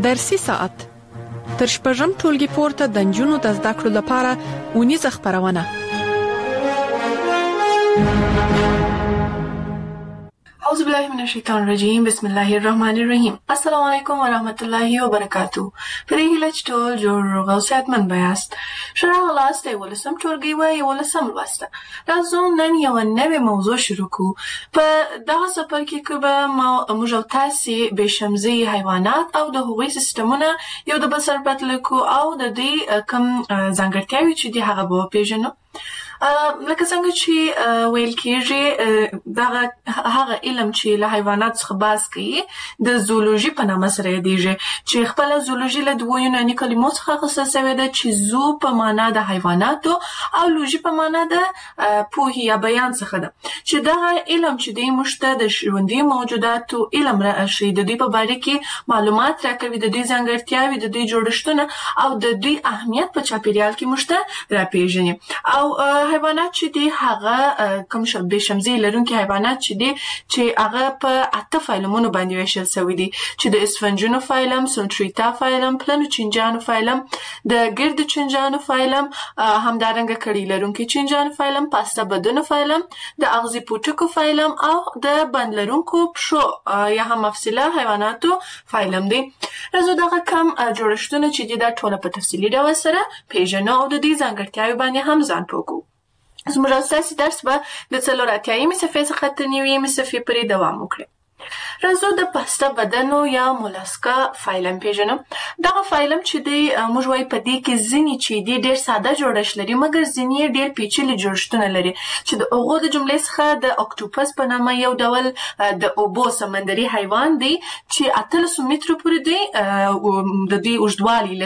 درسي ساعت تر شپږم ټولګي پورته د نجونو د زده کړو لپاره اونیزه خپرونه. اعوذ بالله من الشیطان الرجیم. بسم الله الرحمن الرحیم. السلام علیکم و رحمت الله و برکاته. په دې هیله چې ټول جوړ او صحتمند بیاست. ښه راغلاست یولسم ټولګي و یولسم لوسته. راځو نن یو نوې موضوع شروع کړو. په دغه څپرکي کې به موږ او تاسې بېشمزي حیوانات او د هغوی سیستمونه یو د بل سره پرتله کړو او د دوی کوم ځانګړتیاوې چې دي هغه به وپېژنو. لکه څنګه چې ویل کېږي دغه هغه علم چې له حیوانات څخه بحث کوي د زولوژي په نامه سره یادېږي چې خپله زولوژي له دوو یوناني کلمو څخه اخیستل سوې ده چې زو په معنا د حیواناتو او لوژي په معنا د پوهې یا بیان څخه ده چې دغه علم چې دی موږ ته د ژوندي موجوداتو علم راښیي د دوی په باره کې معلومات راکوي د دوی ځانګړتیاوې د دوی جوړښتونه او د دوی اهمیت په چاپیریال کې موږ ته راپېژني. او حیوانات چې دي هغه کوم بېشمزي لرونکي حیوانات چې دي چې هغه په 8 فایلمونو باندې ویشل سوي دي چې د اسفنجونو فایلم، سونټریتا فایلم، پلنو چینجانو فایلم، د ګردو چینجانو فایلم، همدارنګه کړي لرونکي چینجانو فایلم، پاسته بدنو فایلم، د اغزي پوټکو فایلم او د بند لرونکو پښو یا هم مفصله حیواناتو فایلم دي. راځو دغه کم جوړښتونه چې دي دا ټوله په تفصیلي ډول سره پېژنو او د دې ځانګړتیاوې باندې هم ځان پوه کړو. زموږ ستاسې درس به د 4 صفحې څخه تر 9 صفحې پورې دوام وکړي. راځو د پاسته بدنو یا مولاسکا فایلم پېژنو. دغه فایلم چې دی موږ وایو په دې کې ځینې چې دی ډېر ساده جوړښت لري مګر ځینې یې ډېر پیچلي جوړښتونه لري چې د هغو د جملې څخه د اکټوپس په نامه یو ډول د اوبو سمندري حیوان دی چې 1800 مترو پورې دی د دوی اوږدوالي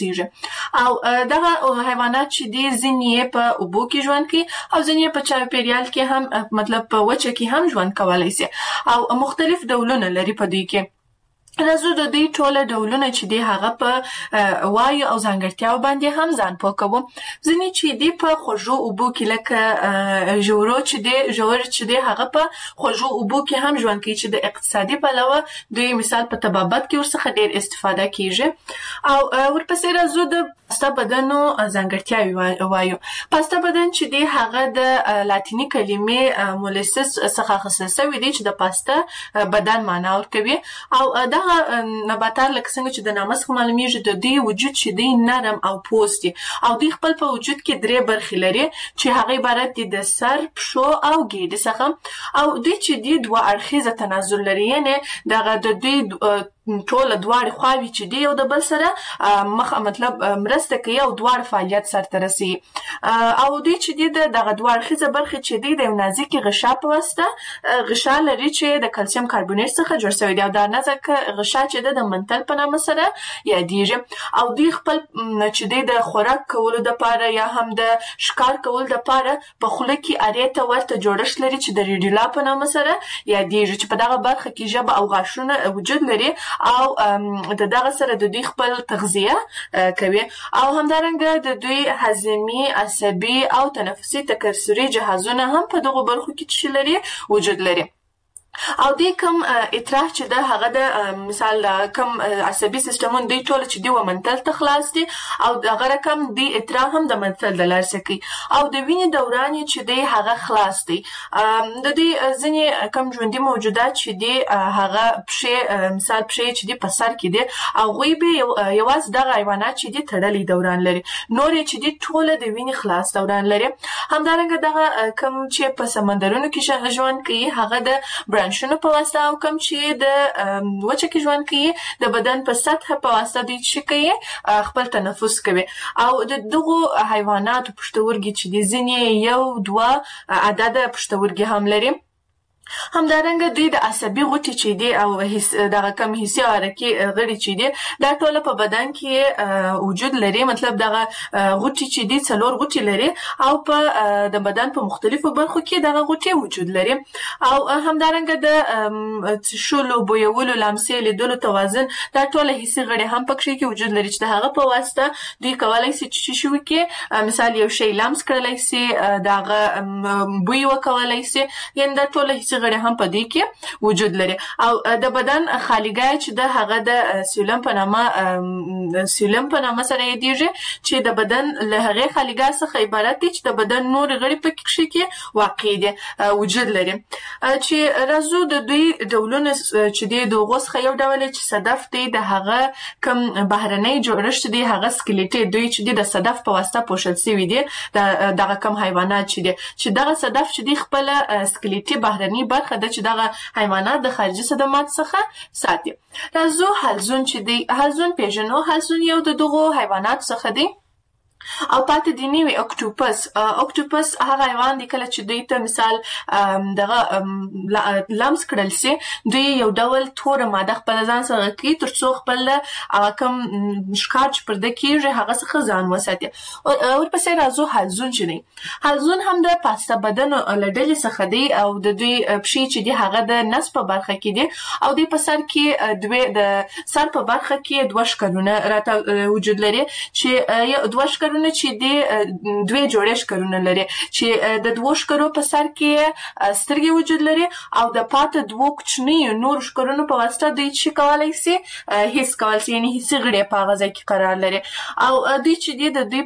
رسیږي او دغه حیوانات چې دی ځینې یې په اوبو کې ژوند کوي او ځینې یې په چاپیریال کې هم مطلب په وچه کې هم ژوند کولی شي او مختلف ډولونه لري په دوی کې. راځو د دوی ټوله ډولونه چې دی هغه په وایو او ځانګړتیاو باندې هم ځان پوه کوو. ځینې چې دی په خوږو اوبو کې لکه ژورو چې دی هغه په خوږو اوبو کې هم ژوند کوي چې د اقتصادي پلوه دوی مثال په طبابت کې ورڅخه ډېر استفاده کیږي. او ورپسې راځو د پاسته بدنو ځانګړتیاوې وایو. پاسته بدن چې دی هغه د لاتیني کلمې مولسس څخه اخیستل سوی دی چې د پاسته بدن معنا ورکوي او دا نباتات لکه څنګه چې د نامه څخه معلومیږي د دوی وجود چې دی نرم او پوست دي او دوی خپل په وجود کې 3 برخې لري چې هغه عبارت دي د سر، پښو او ګیډې څخه او دوی چې دی 2 اړخیزه تناسل لري یعنې دغه د دوی ټوله دواړې خواوې چې دی یو د بل سره مطلب مرسته کوي او دواړه فعالیت سرته رسوي او دوی چې دی دغه 2 اړخیزه برخې چې دی د یو نازکې غشا په واسطه غشا لري چې د کلسیم کاربونیټ څخه جوړ شوی دی او دا نازکه غشا چې ده د منتل په نامه سره یادېږي او دوی خپل چې دی د خوراک کولو دپاره یا هم د ښکار کولو دپاره په خوله کې ارې ته ورته جوړښت لري چې د ریډیولا په نامه سره یادېږي چې په دغه برخه کې ژبه او غاښونه وجود لري او د دغه سره د دوی خپل تغذیه کوي او همدارنګه د دوی هضمي، عصبي او تنفسي تکثري جهازونه هم په دغو برخو کې لري وجود لري. او دې کوم اطراف چې ده هغه د مثال کوم عصبي سیستمونه دوی ټول چې دی و منتل ته خلاص دي او دغه رقم دی اطراف هم د منتل د لارې کوي او د وینې دوران چې دی هغه خلاص دی. د دوی ځینې کوم ژوندي موجودات چې دی هغه پښې مثال پښې چې دی په سر کې دی هغوی به یوازې دغه حیوانات چې دی تړلی دوران لري نور یې چې دی ټوله د وینې خلاص دوران لري. همدارنګه دغه کوم چې په سمندرونو کې ژوند کوي هغه د برانشونو په واسطه او کوم چې د وچه کې ژوند کوي د بدن په سطح په واسطه دوی چې کوي خپل تنفس کوي او د دغو حیواناتو پښتورګي چې دي ځینې 1-2 عدده پښتورګي هم لري. همدارنګه دوی د عصبي غوټې چې دي او دغه کم حسي او حرکي غړي چې دي دا ټوله په بدن کې وجود لري مطلب دغه غوټې چې دي 4 غوټې لري او په د بدن په مختلفو برخو کې دغه غوټې وجود لري او همدارنګه د څښلو، بویولو، لمسې، لیدلو، توازن دا ټوله حسي غړي هم پکې کې وجود لري چې د هغه په واسطه دوی کولی شي چې شي وکړي مثال یو شی لمس کړلی شي دغه بوی وکولی شي یعنې دا ټوله حسي حسي غړي هم په دې کې وجود لري. او د بدن خالیګاه چې د هغه د سیلم په نامه سره یادېږي چې د بدن له هغې خالیګاه څخه عبارت دی چې د بدن نور غړي په کې واقع دي وجود لري. چې راځو د دوی ډولونه چې دی د هغو څخه یو ډول چې صدف دی د هغه کوم بهرنی جوړښت دی هغه سکلیټي دوی چې دی د صدف په واسطه پوښل شوي دي دغه کوم حیوانات چې دغه صدف چې دی خپل سکلیټي بهرنی برخه ده چې دغه حیوانات د خارجي صدمات څخه ساتي. راځو حلزون چې دی حلزون پیژنو. حلزون یو د دغو حیوانات څخه دی او پاتې دی نوی اکټوپس هغه حیوان دی کله چې دوی ته مثال دغه لمس کړل سي دوی یو ډول توره ماده خپل ځان سره کوي ترڅو خپل کوم ښکار چې پر ده کېږي هغه څخه ځان وساتي. ورپسې راځو حلزون چې دی. حلزون هم د پاسته بدن له ډلې څخه دی او د دوی پښې چې دی هغه د نس په برخه کې دی او دوی په سر کې د سر په برخه کې دوه ښکرونه راته وجود لري چې دوه ښکرونه چې دی دوی جوړې ښکرونه لري چې د دوه ښکرو په سر کې سترګې وجود لري او د پاته دوه کوچنیو نور ښکرونو په واسطه دوی چې کولی سي حس کولی سي یعنې حسي غړي په هغه ځای کې قرار لري او دوی چې دی د دوی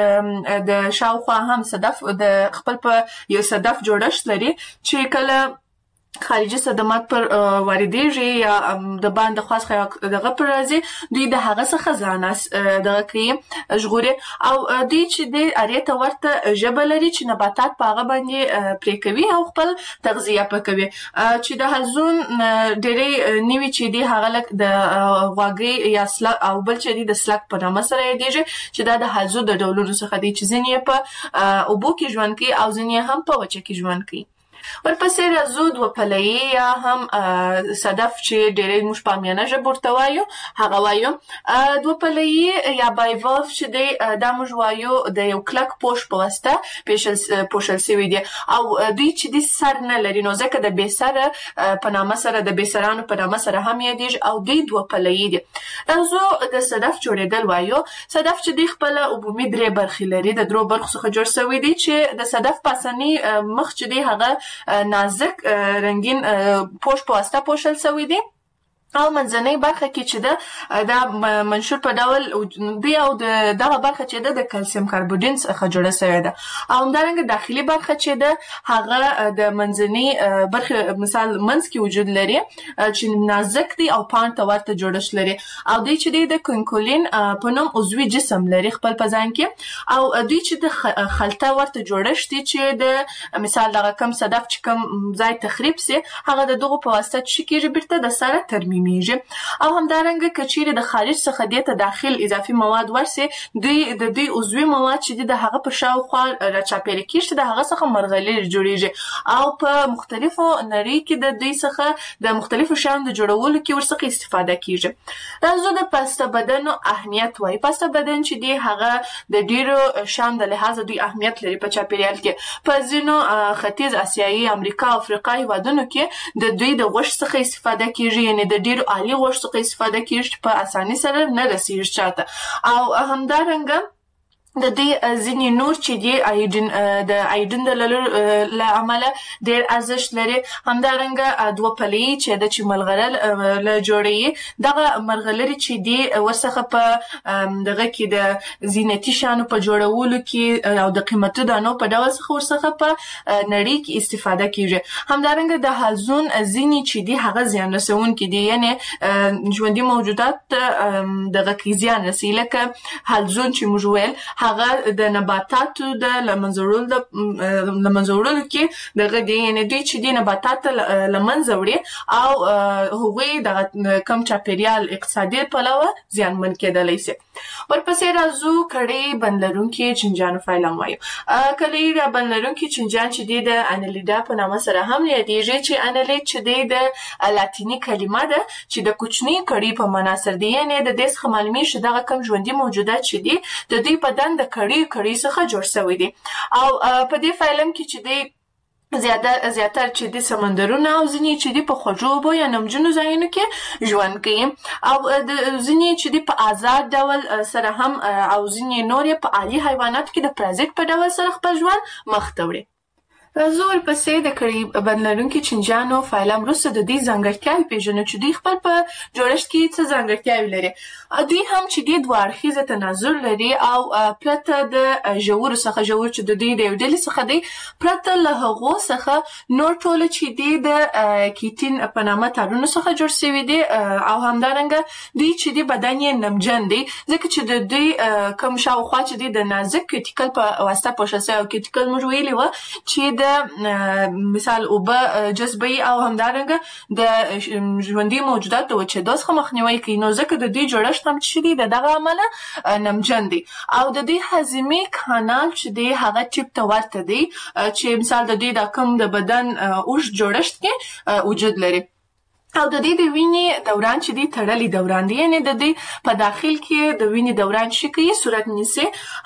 پر د شاوخوا هم صدف د خپل په یو صدف جوړښت لري چې کله خارجي صدمات پر واردېږي یا د باندې خاص دغه پر راځي دوی د هغه څخه ځان دغه کوي ژغوري او دوی چې دی اړې ته ورته ژبه لري چې نباتات په هغه باندې پرې کوي او خپل تغذیه په کوي. چې د حلزون ډېرې نوي چې دی هغه لکه د غواګۍ یا سلک او بل چې دی د سلک په نامه سره یادېږي چې دا د حلزون د ډولونو څخه دی چې ځینې یې په اوبو کې ژوند کوي او ځینې یې هم په وچه کې ژوند کوي. ورپسې راځو دوه پلهیي یا هم صدف چې ډېری موږ په عامیانه ژبه ورته وایو هغه وایو. دوه پلهیي یا بایولف چې دی دا موږ وایو د یو کلک پوښ په واسطه پوښل شوي دي او دوی چې دی سر نه لري نو ځکه د بې سره په نامه سره د بې سرانو په نامه سره هم یادېږي او دوی دوه پلهیي دي. راځو د صدف جوړېدل وایو. صدف چې دی خپله عمومي درې برخې لري د درو برخو څخه جوړ شوی دی چې د صدف پاسني مخ چې دی هغه نازک رنگین پوښ په واسطه پوښل شوی دی او منځنۍ برخه کې چې ده دا منشور په ډول دی او دغه برخه چې ده د کلسیم کاربوډین څخه جوړه شوې ده او همدارنګه داخلي برخه چې ده هغه د منځنۍ برخه مثال منځ کې وجود لري چې نازک دی او پاڼ ته ورته جوړښت لري او دوی چې دی د کونکولین په نوم عضوي جسم لري خپل په ځان کې او دوی چې د خلطه ورته جوړښت دی چې د مثال دغه کم صدف چې کم ځای تخریب سي هغه د دغو په واسطه چې کېږي بیرته د سره ترمیم او همدارنګه که چیرې د خارج څخه دې ته داخل اضافي مواد ورسي دوی عضوي مواد چې د هغه په شاوخوا راچاپېره کېږي د هغه څخه مرغلرې جوړېږي او په مختلفو نړۍ کې د دوی څخه د مختلفو شیانو د جوړولو کې ورڅخه استفاده کېږي. راځو د پاسته بدن اهمیت وایي. پاسته بدن چې دی هغه د ډېرو شیانو د لحاظه دوی اهمیت لري په چاپېریال کې. په ځینو ختیځ اسیایي امریکا او افریقا هېوادونو کې د دوی د غوښې څخه استفاده کېږي یعنې د ډېرو عالي غوښې څخه استفاده کېږي په اسانۍ سره نه رسېږي چاته او همدارنګه د دې ځینې نور چې دی د آیودین د له امله ډېر ارزښت لري. همدارنګه دوه پلهیي چې د چې ملغلره له جوړوي دغه مرغلرې چې دی ورڅخه په دغه کې د زینتي شیانو په جوړولو کې او د قیمتي دانو په ډول څخه ورڅخه په نړۍ کې استفاده کېږي. همدارنګه د حلزون ځینې چې دی هغه زیان رسونکي دي یعنې ژوندي موجودات دغه کې زیان رسوي لکه حلزون چې موږ ویل هغه د نباتاتو د له منځه وړلو کې دغه دی یعنې دوی چې دی نباتات له منځه وړي او هغوی دغه کم چاپېریال اقتصادي پلوه زیانمن کېدلی سي. ورپسې راځو کړۍ بند لرونکي چینجیانو فایلم وایو. کړۍ بند لرونکي چینجیان چې دی د انیلیډا په نامه سره هم یادېږي چې انیلیډ چې دی د لاتیني کلمه ده چې د کوچنۍ کړۍ په معنا سره دی یعنې د دې څخه معلومیږي چې دغه کم ژوندي موجودات چې دي د دوی بدن د کړۍ څخه جوړ شوی دي او په دې فایلم کې چې دی زیاتر چې دی سمندرونه او ځینې چې دی په خوږو اوبو یا نمجنو ځایونو کې ژوند کوي او ځینې چې دی په آزاد ډول سره هم او ځینې نور یې په عالي حیواناتو کې د پرازیت په ډول سره خپل ژوند مخ ته وړي. زور پسې د کړي بدلونکو چینجانو فایلم وروسته د دې ځانګړتیاوې پیژنو چې دوی خپل په جوړښت کې څه ځانګړتیاوې لري. دوی هم چې دوی دوه اړخیزه تناظر لري او پرته د ژورو څخه ژور چې د دوی د یو ډلې څخه دی پرته له هغو څخه نور ټول چې دوی د کیټین په نامه تارونو څخه جوړ شوي دي او همدارنګه دوی چې دوی بدن یې نمجن دی ځکه چې د دوی کوم شاوخوا چې دوی د نازک کیټیکل په واسطه پوښل شوی او کیټیکل موږ ویلي وه چې د مثال اوبه جذبوي او همدارنګه د ژوندي موجوداتو د وچېدو څخه مخنیوی کوي نو ځکه د دوی جوړښت هم چې دی د دغه امله نمجن دی او د دوی هضمي کانال چې دی هغه ټیپ ته ورته دی چې مثال د دوی د کوم د بدن اوږد جوړښت کې وجود لري او د دې د وینې دوران چې دی تړلی دوران دی یعنی د دې په داخل کې د وینې دوران شي کوي صورت نیسي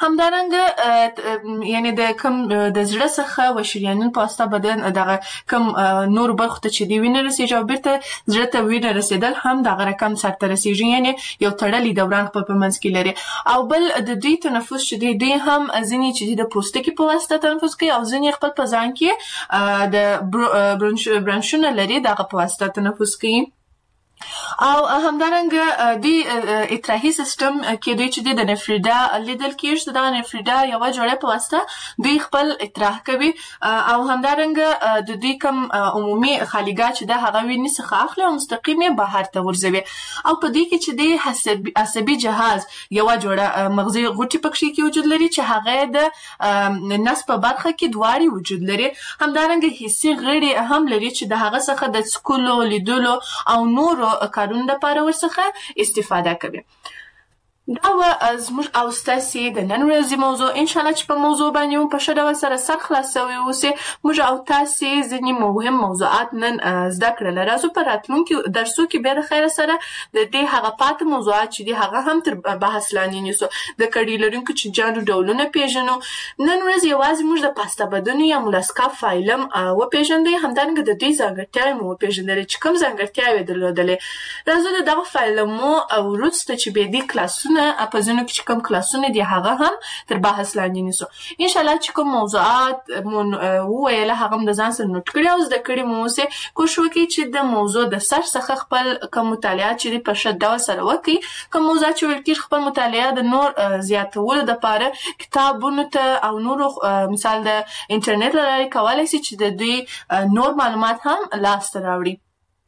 همدارنګه یعنی د کوم د زړه څخه و شریانونو په واسطه بدن دغه کوم نور برخو ته چې دی وینې رسیږي او بیرته زړه ته وینې رسیدل هم دغه رقم سرته رسیږي یعنی یو تړلی دوران په منځ کې لري او بل د دوی تنفس چې دی دوی هم ځینې چې د پوستکي په واسطه تنفس کوي او ځینې خپل په ځان کې د برانشونه لري دغه په واسطه تنفس کوي او همدارنګه د اطراحي سیستم کې دوی چې د نفریدا لیدل کېږي چې د نفریدا یو جوړه په واسطه دوی خپل اطراح کوي او همدارنګه د دوی کوم عمومي خالیګاه چې د هغه وینې څخه اخلي او مستقیم بهر ته ورځوي او په دې کې چې د عصبي جهاز یو جوړه مغزي غوټي پکې کې وجود لري چې هغه د نس په برخه کې دواړي وجود لري همدارنګه حسي غړي هم لري چې د هغه څخه د څکلو لیدلو او نور کارونه لپاره ورڅخه استفاده کوي. دا و زموږ او ستاسې د نن ورځې موضوع انشاءالله چې په موضوع باندې مو په ښه ډول سره سر خلاصوي اوسئ موږ او تاسې ځینې مهم موضوعات نن زده کړل راځو په راتلونکي درسو کې بیا د خیر سره د دې هغه پاتې موضوعات چې دي هغه هم تر بحث لاندې نیسو د کړي لرونکو چینجانو ډولونه پیژنو نن ورځ یوازې موږ د پاستا بدنو یا مولاسکا فایلم وپیژندی همدارنګه د دې ځانګړتیاوې مو وپیژندلې چې کوم ځانګړتیاوې درلودلې راځو د دغه فایلمو وروسته چې بیا دې کلاسونه په ځینو کې چې کوم کلاسونه دي هغه هم تر بحث لاندې نیسو انشاءالله چې کوم موضوعات مو وویله هغه هم د ځان سره نوټ کړي او زده کړي مو اوسئ کوښښ وکړئ چې د موضوع د سر څخه خپل کوم مطالعات چې دي په ښه ډول سره وکړئ کوم موضوعات چې ویل کېږي خپل مطالعه د نور زیاتولو دپاره کتابونو ته او نورو مثال د انټرنیټ له لارې کولی شي چې د دوی نور معلومات هم لاسته راوړي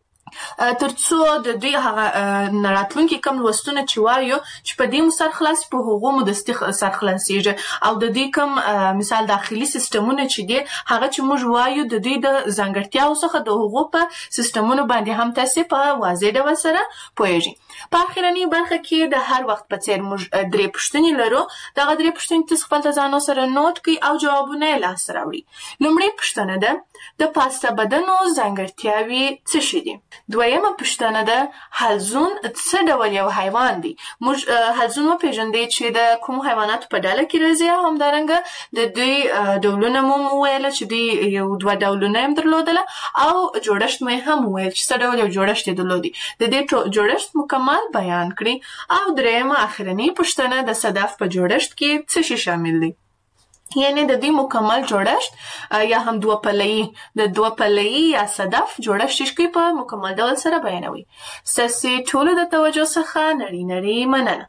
ترڅو د دوی هغه راتلونکي کوم لوستونه چې وایو چې په دې مو سر خلاص په هغو مو دستي سر خلاصېږي او د دوی کوم مثال داخلي سیستمونه چې دي هغه چې موږ وایو د دوی د ځانګړتیاو څخه د هغو په سیستمونو باندې هم تاسې په واضح ډول سره پوهېږئ په اخرنۍ برخه کې د هر وخت په څېر موږ درې پوښتنې لرو دغه درې پوښتنې تاسې خپل ځانو سره نوټ کړئ او جوابونه یې لاسته راوړئ لومړۍ پوښتنه ده د پاستا بدنو ځانګړتیاوې څه شي دي دویمه پوښتنه ده حلزون څه ډول یو حیوان دی موږ حلزون وپېژندی چې د کوم حیواناتو په ډله کې راځي او همدارنګه د دوی ډولونه مو وویله چې دوی یو دوه ډولونه یې درلودله او جوړښت مو هم وویل چې څه ډول یو جوړښت یې درلودی د دې جوړښت مکمل بیان کړي او درېیمه اخرنۍ پوښتنه د صدف په جوړښت کې څه شی شامل دی یعنی د دې مکمل جوړښت یا هم دوه پله‌یي یا صدف جوړښت چې په مکمل ډول سره بیانوي ستاسې ټولو د توجه څخه نړۍ مننه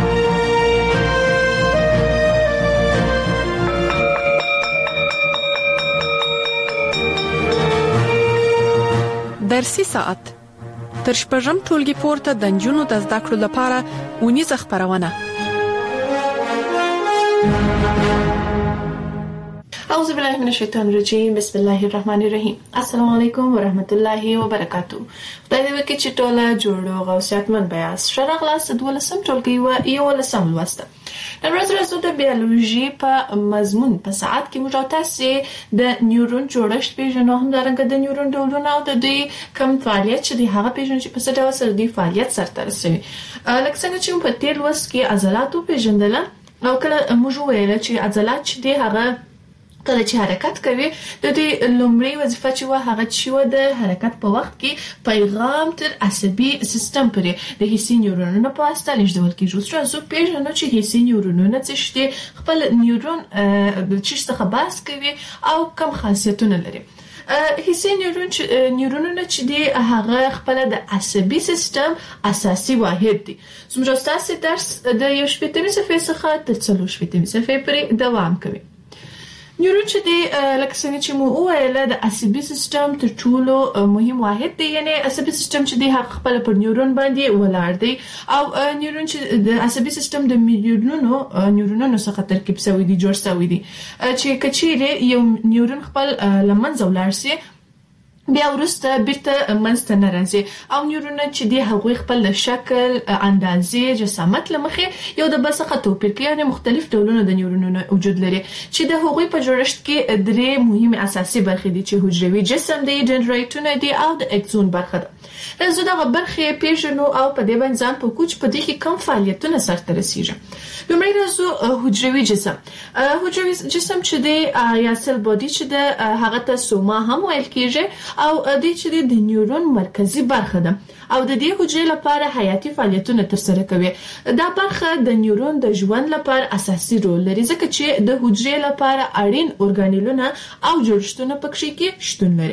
درسي ساعت تر شپږم ټولګي پورته د نجونو د زده کړو لپاره اونیزه خپرونه أعوذ بالله من الشیطان الرجیم بسم الله الرحمن الرحیم السلام علیکم ورحمت الله وبرکاتو خدای دې وکړي چې ټوله جوړ او صحتمند بیاست ښه راغلاست 12 ټولګي و 11 لوسته نن ورځ راځو د بیولوژي په مضمون په ساعت کې موږ تاسو د نیورون جوړښت پیژنو همدارنګه د نیورون ډولونه او د دوی کوم فعالیت چې د هغه پیژنو چې په څه ډول سره دوی فعالیت سرته رسوي لکه څنګه چې په تیر لوست کې عضلات پیژندل او کله موږ ویل چې عضلات چې دی هغه کله چې حرکت کوي د دې لومړی وظیفه چې هغه چې د حرکت په وخت کې پیغام تر عصبي سیستم پورې د حسي نیورونونو په واسطه لیږدول کیږي. اوس راځو پیژنو چې حسي نیورونونه څه دي، خپل نیورون د چی څخه بحث کوي او کوم خاصیتونه لري. حسي نیورونونه چې دي هغه خپل د عصبي سیستم اساسي واحد دي. څومره تاسو درس د 1 صفحې څخه تر 4 صفحې پورې دوام کوي. نیورون چې دی لکه څنګه چې مو وویل د عصبي سیستم تر ټولو مهم واحد دی، یعنی عصبي سیستم چې دی هغه خپل پر نیورون باندې ولاړ دی او نیورون چې د عصبي سیستم د میلیونونو نیورونونو څخه ترکیب شوی دی، جوړ شوی دی. چې کچېره یو نیورون خپل لمنځه ولاړ شي بیا ورسته بیرته منځته نه راځي او نیورونونه چې دی هغوی خپل شکل، اندازې، جسامت لمخې یو د بل څخه توپیر کوي، یعنی مختلف ډولونه د نیورونونو وجود لري چې د هغوی په جوړښت کې درې مهمه اساسي برخې دي چې حجروي جسم دی، دندرایتونه دي او د اکسون برخه ده. راځو دغه برخې پیژنو او په دې باندې ځان په کوچ په دې کې کوم فعالیتونه سرته رسیږي. لومړی راځو حجروي جسم. حجروي جسم چې دی یا سل بادي چې ده هغه ته سوما هم ویل کېږي او د چې د نیورون مرکزی برخه ده او د دې حجرې لپاره حیاتي فعالیتونه ترسره کوي. دا برخه د نیورون د ژوند لپاره اساسي رول لري ځکه چې د حجرې لپاره اړین ارګانیلونه او جوړښتونه پکې کې شتون لري.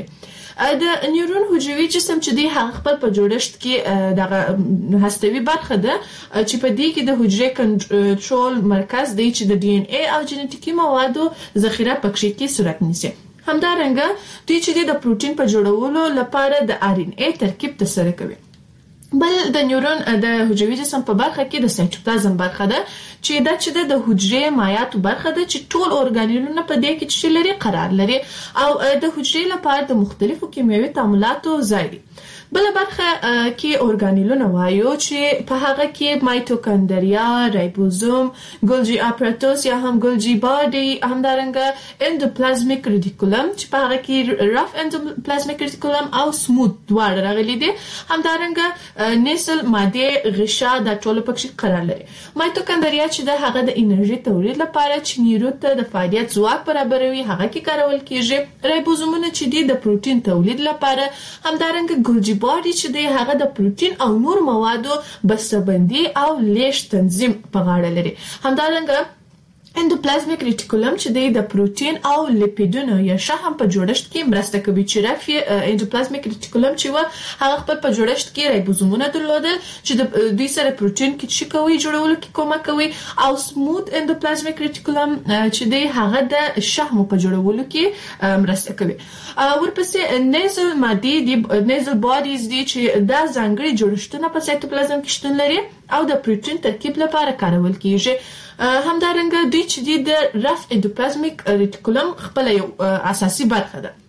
د نیورون حجروي جسم چې دی هغه خپل په جوړښت کې دغه هستوي برخه ده چې په دې کې د حجرې کنټرول مرکز دی چې د ډي ان اي او جنټیکي موادو ذخیره پکې کې صورت نیسي. همدارنګه دوی چې د پروتین په جوړولو لپاره د ار ان اي ترکیب ترسره کوي. بل د نیورون د حجروي جسم په برخه کې د سایټوپلازم برخه ده چې دا چې د حجرې مایعاتو برخه ده چې ټول ارګانیلونه په دې کې چې لري قرار لري او د حجرې لپاره د مختلفو کیمیاوي تعاملاتو ځای دی. بل برخه کې ارګانیلونه وایو چې په هغه کې مایټوکاندریا، رایبوزوم، ګولجی اپاراتوس یا هم ګولجی باډي، همدارنګه اندوپلازمیک ریټیکولم چې په هغه کې رف اندوپلازمیک ریټیکولم او سموث دواړه راغلي دي، همدارنګه نیسل ماده غشا د ټولو پکې قرار لري. مایټوکاندریا چې د هغه د انرژي تولید لپاره چې نیورون ته د فعالیت ځواک برابروي هغه کې کارول کیږي. رایبوزومونه چې دي د پروتین تولید لپاره، همدارنګه ګولجی باډي چې دی هغه د پروتین او نور موادو بسته‌بندي او لیږد تنظیم په غاړه لري. همدارنګه اندوپلازمیک ریټیکولم چې د پروتین او لیپیدونو یا شحم په جوړښت کې مرسته کوي. چې رفي اندوپلازمیک ریټیکولم چې هغه خپل په جوړښت کې رایبوزومونه درلودل چې د دوی سره پروتین کې چې کوي جوړولو کې کومک کوي، او سموث اندوپلازمیک ریټیکولم چې د هغه د شحم په جوړولو کې مرسته کوي. ورپسې نیزل مادي دي، نیزل باډیز دي چې دا ځانګړي جوړښتونه په سایټوپلازم کې شتون لري او د پروتین ترکیب لپاره کارول کیږي. همدارنګه دوی چې د رف اندوپلازمیک ریټیکولم خپل یو اساسي برخه ده.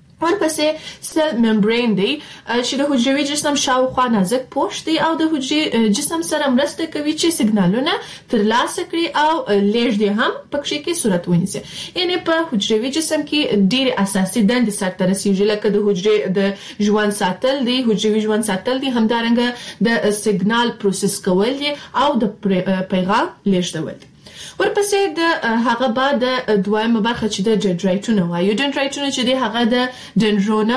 ورپسې سل ممبرین دی چې د حجروي جسم شاوخوا نازک پوښ دی او د حجري جسم سره مرسته کوي چې سیګنالونه ترلاسه کړي او لیږد هم پکې کې صورت ونیسي. یعنی په حجروي جسم کې ډېر اساسي دندې سرته رسیږي لکه د حجرې د ژوند ساتل دی، حجروي ژوند ساتل دی، همدارنګه د سیګنال پروسس کول دي او د پیغام لیږدول دي. ورپسې د هغه بعد د دویمه برخه چې د دندرایتونه وایو. دندرایتونه چې دی هغه د دندرونا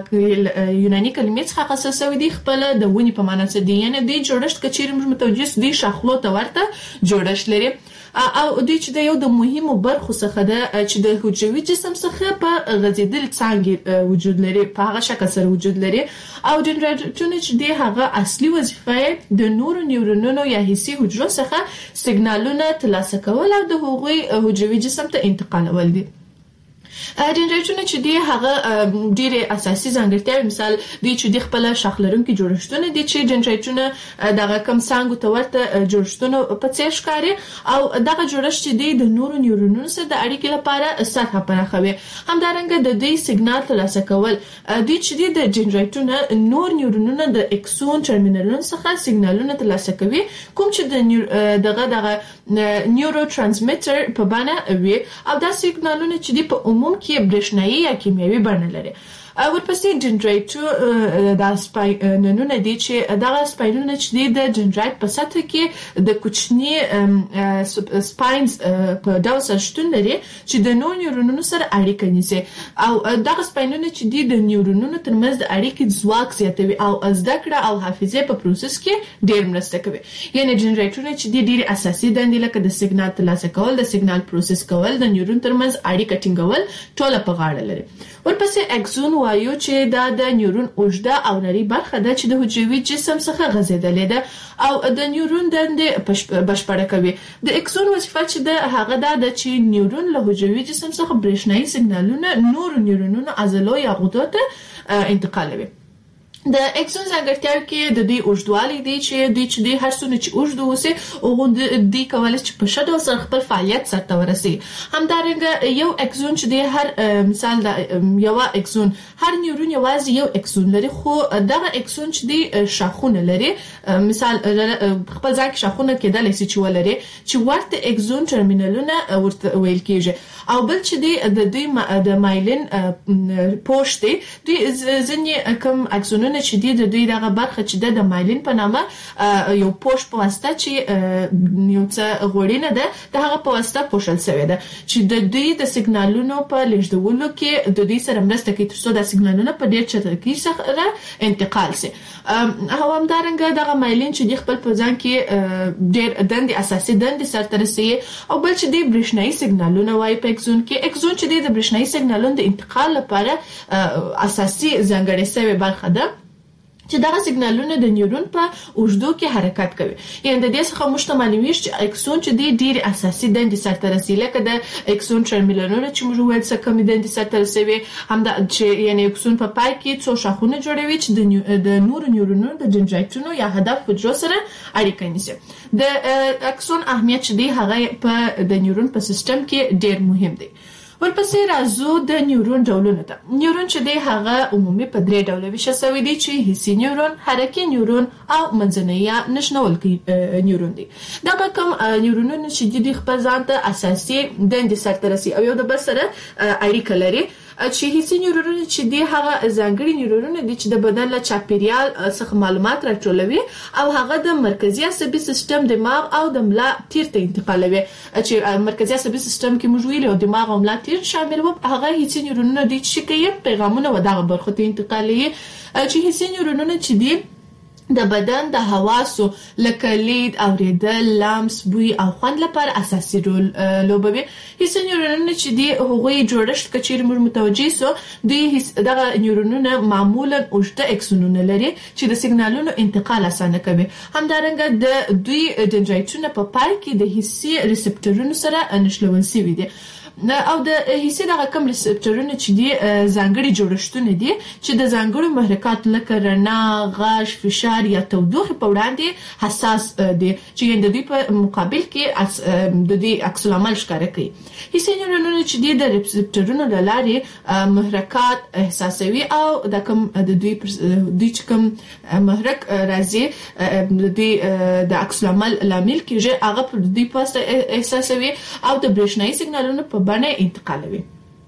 یوناني کلمې څخه اخیستل شوی دی، خپل د ونې په معنا څه دی، یعنی د جوړښت کچېرې موږ متوجه دي شاخلو ته ورته جوړښت لري او دوی چې د یو د مهمو برخو څخه ده چې د حجروي جسم څخه په غځېدل څانګې وجود لري، په هغه شکل سره وجود لري. او دندرایتونه چې دی هغه اصلي وظیفه د نورو نیورونونو یا حسي حجرو څخه سیګنالونه ترلاسه کول او د هغوی حجروي جسم ته انتقالول دي. دندرایتونه چې دی هغه ډېر اساسي ځانګړتیاوې، مثال دی چې د خپل شاخ لرونکي جوړښتونه دي چې دندرایتونه دغه کم څانګو ته ورته جوړښتونه په څیر ښکاري او دغه جوړښت چې دی د نورو نیورونونو سره د اړیکې لپاره سطحه پراخوي. همدارنګه د دې سیګنال ترلاسه کول دی چې دی د دندرایتونه نور نیورونونه د اکسون ټرمینلونو څخه سیګنالونه ترلاسه کوي، کوم چې دغه نیورو ترانسمیټر په بڼه وي او دا سیګنالونه چې دی په عموم کې برېښنايي یا کیمیاوي بڼه لري. ورپسې دندرایټ دا سپاینونه دي چې دغه سپاینونه چې د دندرایټ په سطح کې د کوچني سپاینز په ډول سره شتون لري چې د نو نیورونونو سره اړیکه نیسي او دغه سپاینونه چې د نیورونونو ترمنځ د اړیکې ځواک زیاتوي او زده کړه او حافظه په پروسس کې ډېر مرسته کوي. یعنی جنریټرونه چې ډېر اساسي دندې لکه د سیګنال ترلاسه کول، د سیګنال پروسس کول، د نیورون ترمنځ اړیکه ټینګول ټول په غاړه لري. ورپسې اکسون وایو چې دا د نیورون اوږده او نري برخه ده چې د حجروي جسم څخه غځېدلې ده او د نیورون دندې بشپړه کوي. د اکسون وظیفه چې ده هغه ده چې نیورون له حجروي جسم څخه برېښنايي سیګنالونه نور نیورونونو عضلو یا غدو ته انتقالوي. د اکسون ځانګړتیاو کې د دوی اوږدوالی دی چې دوی هر څونه چې اوږد اوسي او دوی کولای چې په ښه ډول سره خپل فعالیت سرته ورسي. همدارنګه یو اکسون چې دی هر مثال د یو اکسون هر نیورون یوازې یو اکسون لري خو دغه اکسون چې دی شاخونه لري، مثال خپل ځای کې شاخونه کېدلی شي چې ولري چې ورته اکسون ټرمینلونه ورته ویل کېږي. او بل چې دی د دوی د مایلین پوښ دی دوی ځینې کوم اکسونونه چې د دوی دغه برخه چې د مایلین په نامه یو پوښ په واسطه چې یو څه غوړینه ده د هغه په واسطه پوښل شوی ده چې د دوی د سیګنالونو په لیږدولو کې د دوی سره مرسته کوي ترڅو د سیګنالونو په ډېر چټکۍ سره انتقال شي. او همدارنګه دغه مایلین چې د خپل په ځان کې ډېر دندې اساسي دندې سرته رسوي او بل چې د برېښنايي سیګنالونه وایي په اکسون کې. اکسون چې د برېښنايي سیګنالونو د انتقال لپاره اساسي ځانګړې شوې برخه ده چې دغه سیګنالونه د نیورون په اوږدو کې حرکت کوي. یعنی د دې څخه موږ ته معلومیږي چې اکسون چې دی ډېر اساسي دندې سرته رسوي لکه د اکسون ټرمینلونه چې موږ ویل څه کمې دندې سرته رسوي، همدا چې یعنی اکسون په پای کې څو شاخونه جوړوي چې د نورو نیورونونو د دندرایټونو یا هدف حجرو سره اړیکه نیسي. د اکسون اهمیت چې دی هغه په د نیورون په سیستم کې ډېر مهم دی. ورپسې راځو د نیورون ډولونو ته. نیورون چې دی هغه عمومي په درې ډوله ویشل شوی دی چې حسي نیورون، حرکي نیورون او منځنی یا نښنونکی نیورون دی. دا به کوم نیورونونه چې دی خپل ځان ته اساسي دندې سرته رسوي او یو د بل سره اړیکه لري. چې حسي نیورونونه چې دی هغه ځانګړي نیورونونه دي چې د بدن له چاپیریال څخه معلومات راټولوي او هغه د مرکزي عصبي سیستم، دماغ او د ملا تیر ته انتقالوي. چې مرکزي عصبي سیستم کې موږ ویل او دماغ او ملا تیر شامل وو، هغه حسي نیورونونه دي چې کوي پیغامونه و دغه برخو ته انتقالوي. چې حسي نیورونونه چې دي د بدن د حواسو لکه لید، اوریدل، لمس، بوی او خوند لپاره اساسي رول لوبوي. حسي نیورونونه چې دی هغوی جوړښت کچیر موږ متوجي سو دوی دغه نیورونونه معمولا اوږده اکسونونه لري چې د سیګنالونو انتقال اسانه کوي. همدارنګه د دوی دندرایټونه په پای کې د حسي ریسپټورونو سره نښلول شوي دي. او د حسي دغه کوم ریسپټورونه چې دي ځانګړي جوړښتونه دي چې د ځانګړو محرکات لکه رڼا، غږ، فشار یا تودوخه په وړاندې حساس دي چې د دوی په مقابل کې د دوی عکس العمل ښکاره کوي. حسي نیورونونه چې دي د ریسپټورونو له لارې محرکات احساسوي او د کوم د دوی چې کوم محرک راځي د دوی د عکس العمل لامل کېږي هغه په دوی پاسه احساسوي او د برېښنايي سیګنالونو په بڼه انتقالوي.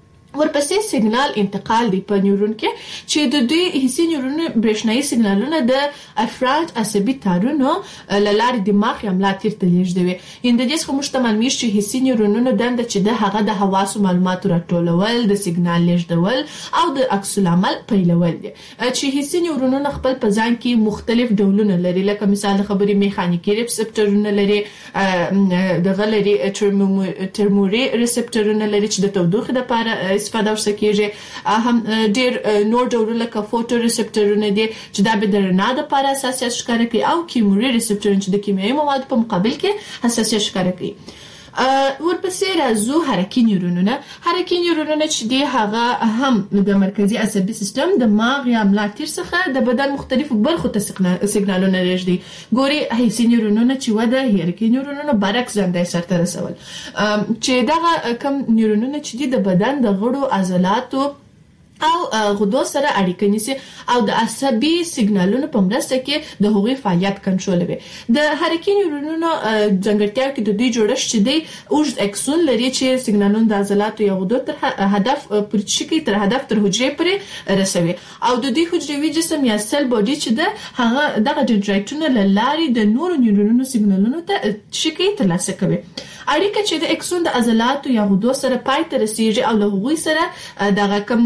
ورپسې سیګنال انتقال دی په نیورون کې چې د دوی حسي نیورونو برېښنايي سیګنالونه د افراد عصبي تارونو له لارې دماغ یا ملا تیر ته لیږدوي. یعنې د دې څخه موږ ته معلومیږي چې حسي نیورونونو دنده چې ده هغه د حواسو معلوماتو راټولول، د سیګنال لیږدول او د عکس العمل پیلول دي. چې حسي نیورونونه خپل په ځان کې مختلف ډولونه لري لکه مثال د خبرې میخانیکي ریسپټورونه لري، دغه لري ترموري ریسپټورونه لري چې د تودوخې لپاره استفاده ورسره کېږي. هم ډېر نور ډولونه لکه فوټو ریسپټورونه دي چې دا به د رڼا دپاره حساسیت ښکاره کوي او کیموري ریسپټورونه چې د کیمیاوي موادو په مقابل کې حساسیت ښکاره کوي. ورپسې راځو حرکي نیورونونه. حرکي نیورونونه چې دی هغه هم د مرکزي عصبي سیستم، دماغ یا ملا تیر څخه د بدن مختلفو برخو ته سیګنالونه لیږدي. ګوري حسي نیورونونه چې وده حرکي نیورونونه برعکس دندې سرته رسول. چې دغه کوم نیورونونه چې دی د بدن د غړو عضلاتو او غدو سره اړیکه نیسي او د عصبي سیګنالونو په مرسته کې د هغوی فعالیت کنټرولوي. د حرکي نیورونونو ځانګړتیاو کې د دوی جوړښت چې دی اوږد اکسون لري چې سیګنالونه د عضلاتو یا غدو تر هدف پرچکی تر هدف تر حجرې پورې رسوي او د دوی حجروي جسم یا سل باډي چې ده هغه دغه دندرایټونه له لارې د نورو نیورونونو سیګنالونو ته شکی ترلاسه کوي. اړیکه چې د اکسون د عضلاتو یا غدو سره پای ته رسیږي او له هغوی سره دغه کم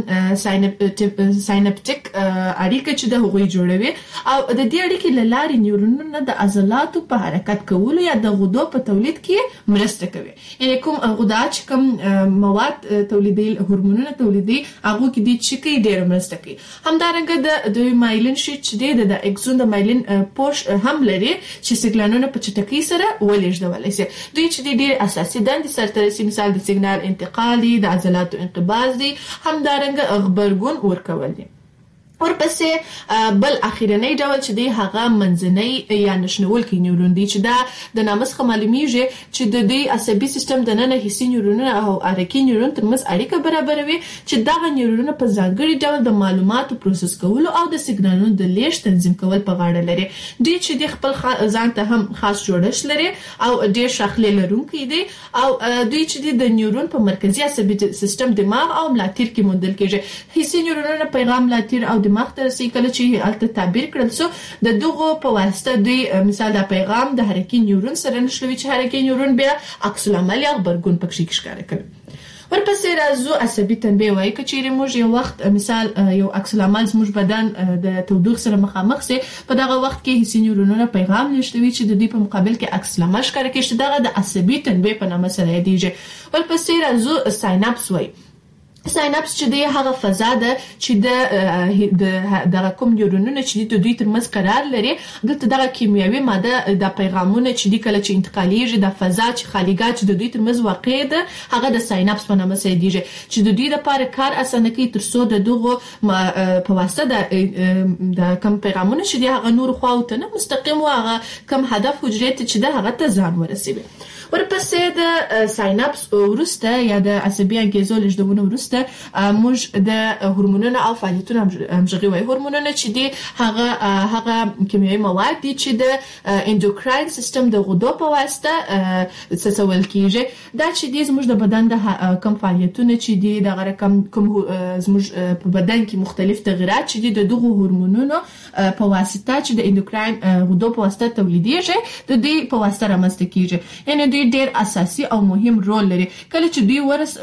ساینپټیک اړیکه چې د هغوی جوړوي او د دې اړیکې له لارې نیورونونه د عضلاتو په حرکت کولو یا د غدو په تولید کې مرسته کوي. یعنی کوم غدا چې کوم مواد تولیدي هورمونونه تولیدي هغه کې د چکی ډېر مرسته کوي. همدارنګه د مایلین شیټ چې د اکسون د مایلین پوش هم لري چې سیګنالونه په چټکۍ سره ولېږدول شي. دوی چې ډېر اساسي دندې سرته رسي، مثال د سیګنال انتقال دي، د عضلاتو انقباض دي، همدارنګه غبرګون ورکول دي. ورپسې بل اخیرنی ډول چې دی هغه منځنی یا نشنولکي نیورون دی چې دا د نامسخه معلومیږي چې د دې عصبي سیستم د ننه حسي نیورونونه او حرکي نیورون ترمنځ اړیکه برابروي چې دغه نیورونونه په ځانګړي ډول د معلوماتو پروسس کولو او د سیګنالونو د لیږد تنظیم کول په غاړه لري. دوی چې د خپل ځان ته هم خاص جوړښت لري او ډېر شاخلې لرونکي دي او دوی چې د نیورون په مرکزي عصبي سیستم دماغ او ملاتیر کې موندل کېږي. حسي نیورونونه پیغام ملاتیر او دماغ ته رسي کله چې الته تعبیر کړل سو د دغه په واسطه دوی مثال د پیغام د حرکي نیورون سره نشلوي چې حرکي نیورون بیا عکس العمل یا غبرګون پکې ښکاره کوي. ورپسې راځو عصبي تنبیه وایي چې موږ یو وخت مثال یو عکس العمل زموږ بدن د تودوخ سره مخامخ سي په دغه وخت کې حسي نیورونونه پیغام لېږدوي چې د دې په مقابل کې عکس العمل ښکاره کوي چې دغه د عصبي تنبیه په نامه سره یادېږي. ورپسې راځو سایناپس وایي. سایناپس چې دی هغه فضا ده چې د کوم نیورونونه چې د دوی ترمنځ قرار لري دلته دغه کیمیاوي ماده د پیغامونه چې د کله چې انتقالیږي د فضا چې خالیګات چې د دوی ترمنځ واقع ده هغه د سایناپس په نامه یادېږي چې د دوی لپاره کار اسانه کوي ترڅو د دغه په واسطه د کوم پیغامونه چې دی هغه نور خواو ته نه مستقیم هغه کوم هدف حجرې ته چې ده هغه ته ځان ورسوي. ورپسې د سایناپس وروسته یا د عصبي انګیزو لېږدونو وروسته موږ د هورمونونو او فعالیتونو همغږي وایي. هورمونونه چې دي هغه کیمیاوي مواد دي چې د اندوکراین سیستم د غدو په واسطه څڅول کیږي. دا چې دي زموږ د بدن د کوم فعالیتونه چې دي د رقم کوم زموږ په بدن کې مختلف تغیرات چې دي د دغه هورمونونو په واسطه چې د اندوکراین غدو په واسطه تولیدېږي د دې په واسطه رامنځته کیږي. یعنی دوی ډېر اساسي او مهم رول لري. کله چې دوی ورس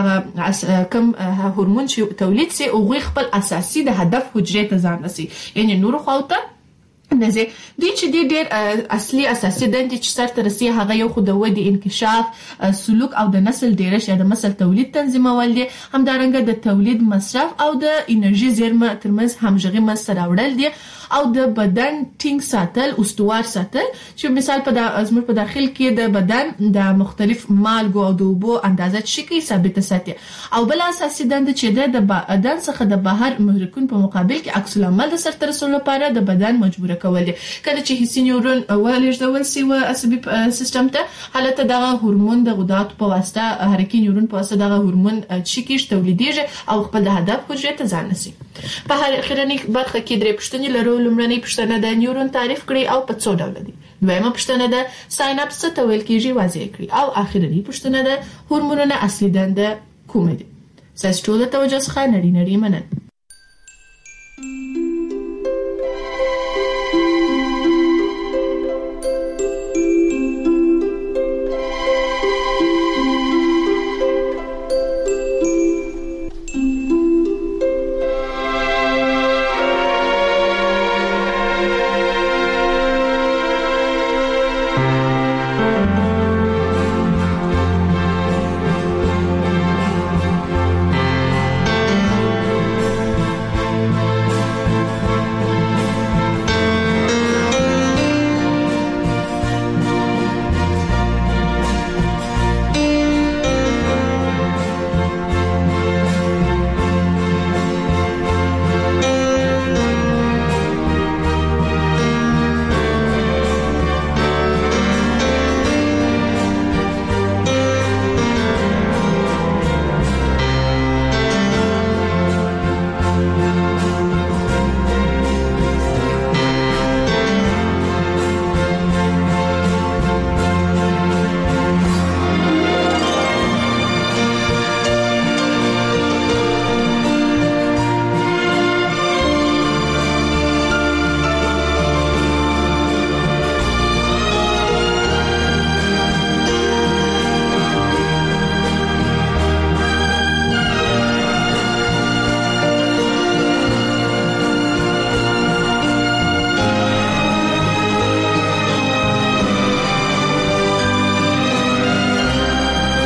دغه کوم هورمون چې تولید سي او خپل اساسي د هدف حجرې ته ځان رسي یعنی نور خواته نزه دوی چې ډېر اصلي اساسي دندې چې سرته رسي هغه یو خو د ودې انکشاف سلوک او د نسل ډیرش یا د نسل تولید تنظیمول دي. همدارنګه د تولید مصرف او د انرژي زیرمه ترمنځ همغږي مسته راوړل دي او د بدن ټینګ ساتل استوار ساتل چې مثال په زموږ په داخل کې د بدن د مختلف مالګو او د اوبو اندازه شکی ثابت ساتي او بل اساسي دنده چې د بدن څخه د بهر محرکون په مقابل کې عکس العمل د سرته رسولو لپاره د بدن مجبور کول دي. کله چې حسي نیورون ولېږدول سي و عصبي سیستم ته حالت دغه هورمون د غدات په واسطه حرکي نیورون په واسطه دغه هورمون شکیش تولیدېږي او خپل د هدف حجرې ته ځان رسي. په اخرنی برخه کې درې پوښتنې لرو. لومړنۍ پوښتنه د نیورون تعریف کړئ او په څو ډول دي. دویمه پوښتنه ده سایناپس څه ته ویل کیږي واضح کړئ او اخرنی پوښتنه ده هورمونونه اصلي دنده کومه دي. ستاسو ټول توجه څخه نړۍ مننه.